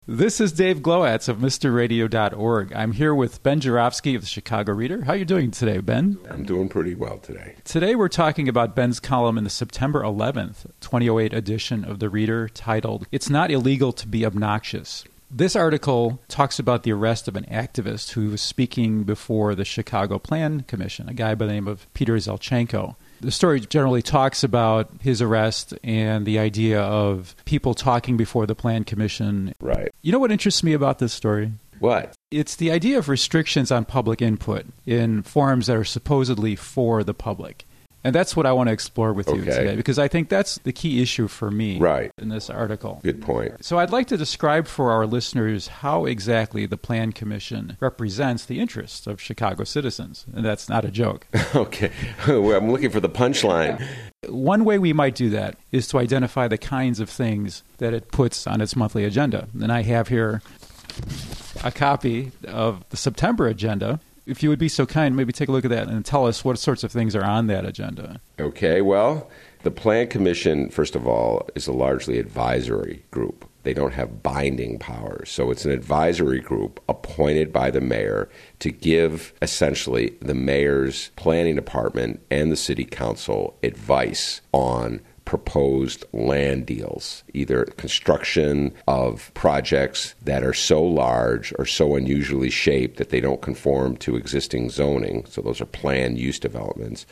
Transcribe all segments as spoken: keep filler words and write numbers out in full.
This is Dave Glowacz of Mister Radio dot org. I'm here with Ben Joravsky of the Chicago Reader. How are you doing today, Ben? I'm doing pretty well today. Today we're talking about Ben's column in the September eleventh, twenty oh eight edition of the Reader titled, "It's Not Illegal to Be Obnoxious." This article talks about the arrest of an activist who was speaking before the Chicago Plan Commission, a guy by the name of Peter Zelchenko. The story generally talks about his arrest and the idea of people talking before the Plan Commission. Right. You know what interests me about this story? What? It's the idea of restrictions on public input in forums that are supposedly for the public. And that's what I want to explore with you okay. today, because I think that's the key issue for me right. in this article. Good point. So I'd like to describe for our listeners how exactly the Plan Commission represents the interests of Chicago citizens. And that's not a joke. Okay. Well, I'm looking for the punchline. One way we might do that is to identify the kinds of things that it puts on its monthly agenda. And I have here a copy of the September agenda. If you would be so kind, maybe take a look at that and tell us what sorts of things are on that agenda. Okay, well, the Plan Commission, first of all, is a largely advisory group. They don't have binding powers. So it's an advisory group appointed by the mayor to give, essentially, the mayor's planning department and the city council advice on proposed land deals, either construction of projects that are so large or so unusually shaped that they don't conform to existing zoning, so those are planned use developments,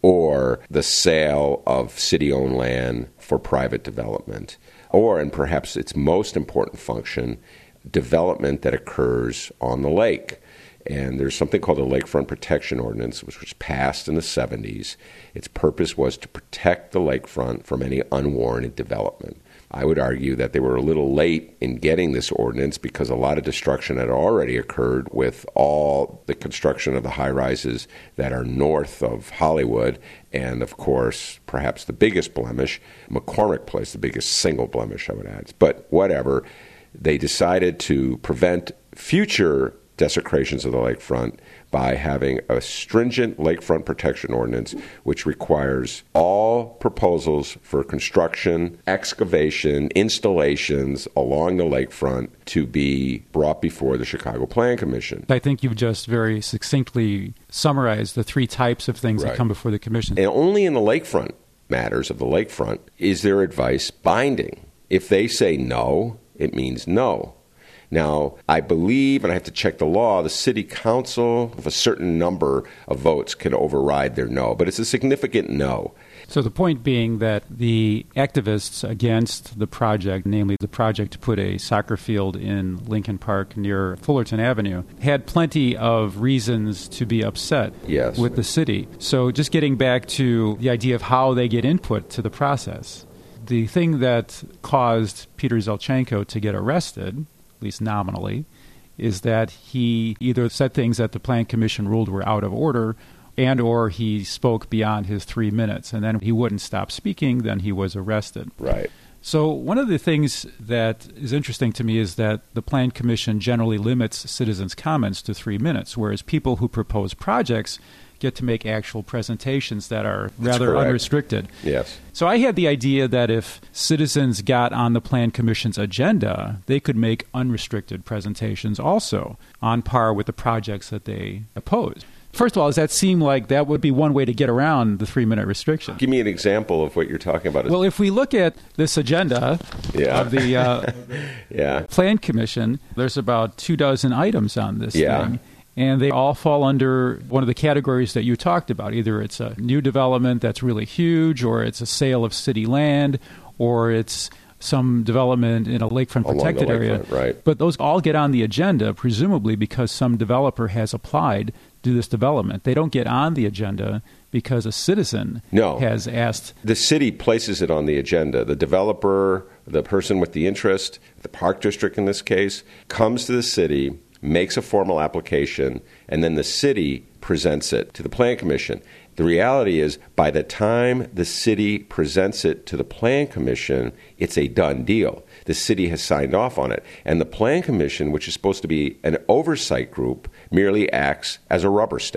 or the sale of city-owned land for private development, or, and perhaps its most important function, development that occurs on the lake. And there's something called the Lakefront Protection Ordinance, which was passed in the seventies. Its purpose was to protect the lakefront from any unwarranted development. I would argue that they were a little late in getting this ordinance because a lot of destruction had already occurred with all the construction of the high-rises that are north of Hollywood. And, of course, perhaps the biggest blemish, McCormick Place, the biggest single blemish, I would add. But whatever, they decided to prevent future desecrations of the lakefront by having a stringent lakefront protection ordinance which requires all proposals for construction, excavation, installations along the lakefront to be brought before the Chicago Plan Commission. I think you've just very succinctly summarized the three types of things right. that come before the commission. And only in the lakefront matters of the lakefront is their advice binding. If they say no, it means no. Now, I believe, and I have to check the law, the city council, of a certain number of votes can override their no, but it's a significant no. So the point being that the activists against the project, namely the project to put a soccer field in Lincoln Park near Fullerton Avenue, had plenty of reasons to be upset yes. with the city. So just getting back to the idea of how they get input to the process, the thing that caused Peter Zelchenko to get arrested, at least nominally, is that he either said things that the Plan Commission ruled were out of order and or he spoke beyond his three minutes. And then he wouldn't stop speaking, then he was arrested. Right. So one of the things that is interesting to me is that the Plan Commission generally limits citizens' comments to three minutes, whereas people who propose projects get to make actual presentations that are rather unrestricted. Yes. So I had the idea that if citizens got on the Plan Commission's agenda, they could make unrestricted presentations also on par with the projects that they oppose. First of all, does that seem like that would be one way to get around the three-minute restriction? Give me an example of what you're talking about. Well, if we look at this agenda yeah. of the uh, yeah. Plan Commission, there's about two dozen items on this yeah. thing. And they all fall under one of the categories that you talked about. Either it's a new development that's really huge, or it's a sale of city land, or it's some development in a lakefront Along protected the area. Lakefront, right. But those all get on the agenda, presumably because some developer has applied to this development. They don't get on the agenda because a citizen no. has asked. The city places it on the agenda. The developer, the person with the interest, the park district in this case, comes to the city, makes a formal application, and then the city presents it to the Plan Commission. The reality is, by the time the city presents it to the Plan Commission, it's a done deal. The city has signed off on it. And the Plan Commission, which is supposed to be an oversight group, merely acts as a rubber stamp.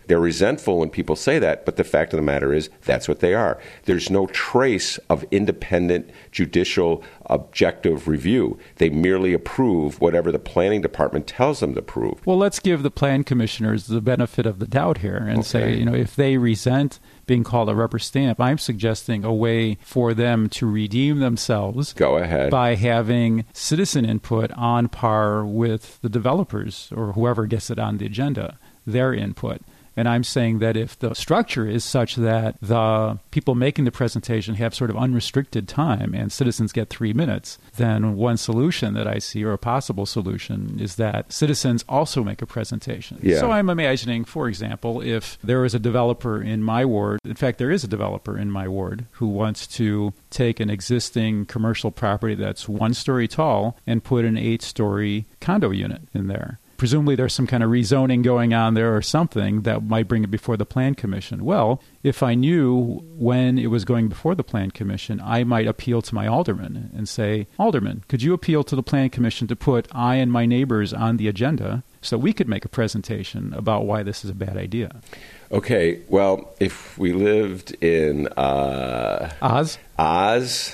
They're resentful when people say that, but the fact of the matter is that's what they are. There's no trace of independent, judicial, objective review. They merely approve whatever the planning department tells them to approve. Well, let's give the plan commissioners the benefit of the doubt here and Okay. say, you know, if they resent being called a rubber stamp, I'm suggesting a way for them to redeem themselves. Go ahead. By having citizen input on par with the developers or whoever gets it on the agenda, their input. And I'm saying that if the structure is such that the people making the presentation have sort of unrestricted time and citizens get three minutes, then one solution that I see, or a possible solution, is that citizens also make a presentation. Yeah. So I'm imagining, for example, if there is a developer in my ward, in fact, there is a developer in my ward who wants to take an existing commercial property that's one story tall and put an eight-story condo unit in there. Presumably there's some kind of rezoning going on there or something that might bring it before the Plan Commission. Well, if I knew when it was going before the Plan Commission, I might appeal to my alderman and say, Alderman, could you appeal to the Plan Commission to put I and my neighbors on the agenda so we could make a presentation about why this is a bad idea? Okay, well, if we lived in uh, Oz? Oz,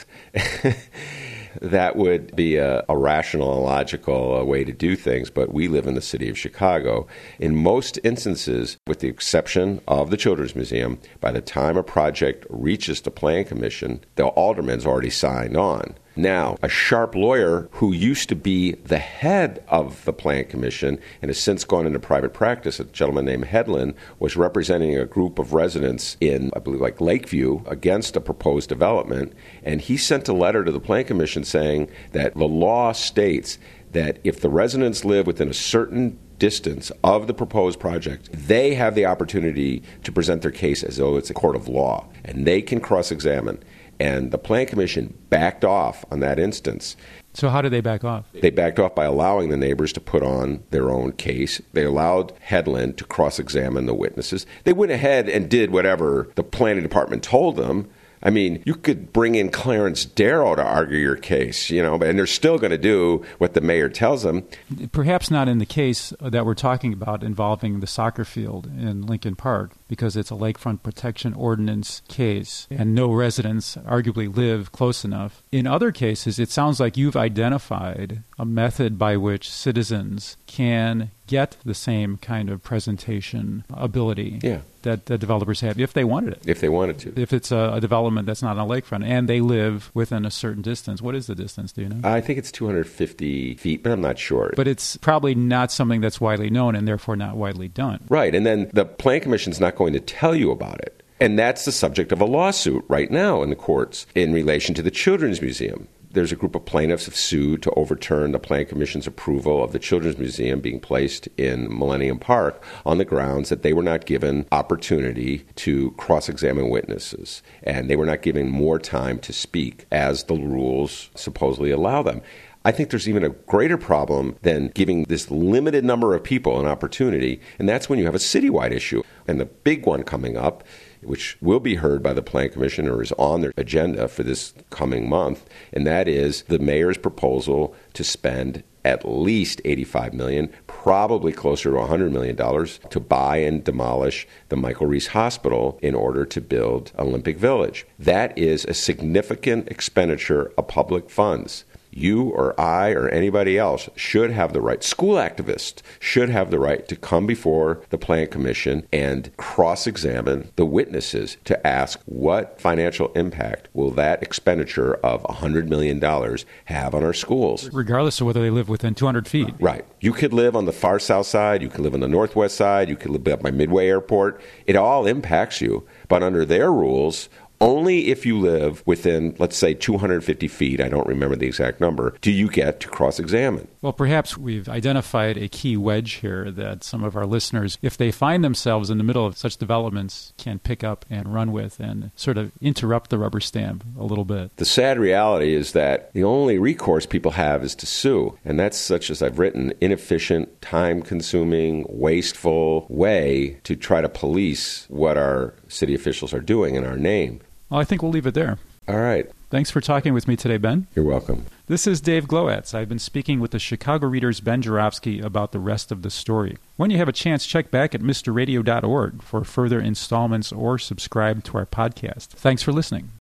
that would be a, a rational and logical uh, way to do things, but we live in the city of Chicago. In most instances, with the exception of the Children's Museum, by the time a project reaches the Plan Commission, the alderman's already signed on. Now, a sharp lawyer who used to be the head of the Plan Commission and has since gone into private practice, a gentleman named Hedlund, was representing a group of residents in, I believe, like Lakeview against a proposed development. And he sent a letter to the Plan Commission saying that the law states that if the residents live within a certain distance of the proposed project, they have the opportunity to present their case as though it's a court of law, and they can cross-examine. And the Plan Commission backed off on that instance. So how did they back off? They backed off by allowing the neighbors to put on their own case. They allowed Hedlund to cross-examine the witnesses. They went ahead and did whatever the planning department told them. I mean, you could bring in Clarence Darrow to argue your case, you know, and they're still going to do what the mayor tells them. Perhaps not in the case that we're talking about involving the soccer field in Lincoln Park, because it's a lakefront protection ordinance case and no residents arguably live close enough. In other cases, it sounds like you've identified a method by which citizens can get the same kind of presentation ability yeah. that the developers have if they wanted it. If they wanted to. If it's a, a development that's not on a lakefront and they live within a certain distance. What is the distance, do you know? I think it's two hundred fifty feet, but I'm not sure. But it's probably not something that's widely known and therefore not widely done. Right, and then the Plan Commission's not going to tell you about it. And that's the subject of a lawsuit right now in the courts in relation to the Children's Museum. There's a group of plaintiffs have sued to overturn the Plan Commission's approval of the Children's Museum being placed in Millennium Park on the grounds that they were not given opportunity to cross-examine witnesses, and they were not given more time to speak as the rules supposedly allow them. I think there's even a greater problem than giving this limited number of people an opportunity, and that's when you have a citywide issue. And the big one coming up, which will be heard by the Plan Commission or is on their agenda for this coming month, and that is the mayor's proposal to spend at least eighty-five million dollars, probably closer to one hundred million dollars, to buy and demolish the Michael Reese Hospital in order to build Olympic Village. That is a significant expenditure of public funds. You or I or anybody else should have the right, school activists should have the right to come before the Plan Commission and cross-examine the witnesses to ask what financial impact will that expenditure of one hundred million dollars have on our schools. Regardless of whether they live within two hundred feet. Right. You could live on the far south side, you could live on the northwest side, you could live up by Midway Airport. It all impacts you. But under their rules, only if you live within, let's say, two hundred fifty feet, I don't remember the exact number, do you get to cross-examine. Well, perhaps we've identified a key wedge here that some of our listeners, if they find themselves in the middle of such developments, can pick up and run with and sort of interrupt the rubber stamp a little bit. The sad reality is that the only recourse people have is to sue, and that's, such as I've written, inefficient, time-consuming, wasteful way to try to police what our city officials are doing in our name. Well, I think we'll leave it there. All right. Thanks for talking with me today, Ben. You're welcome. This is Dave Glowacz. I've been speaking with the Chicago Reader's Ben Joravsky about the rest of the story. When you have a chance, check back at Mister Radio dot org for further installments or subscribe to our podcast. Thanks for listening.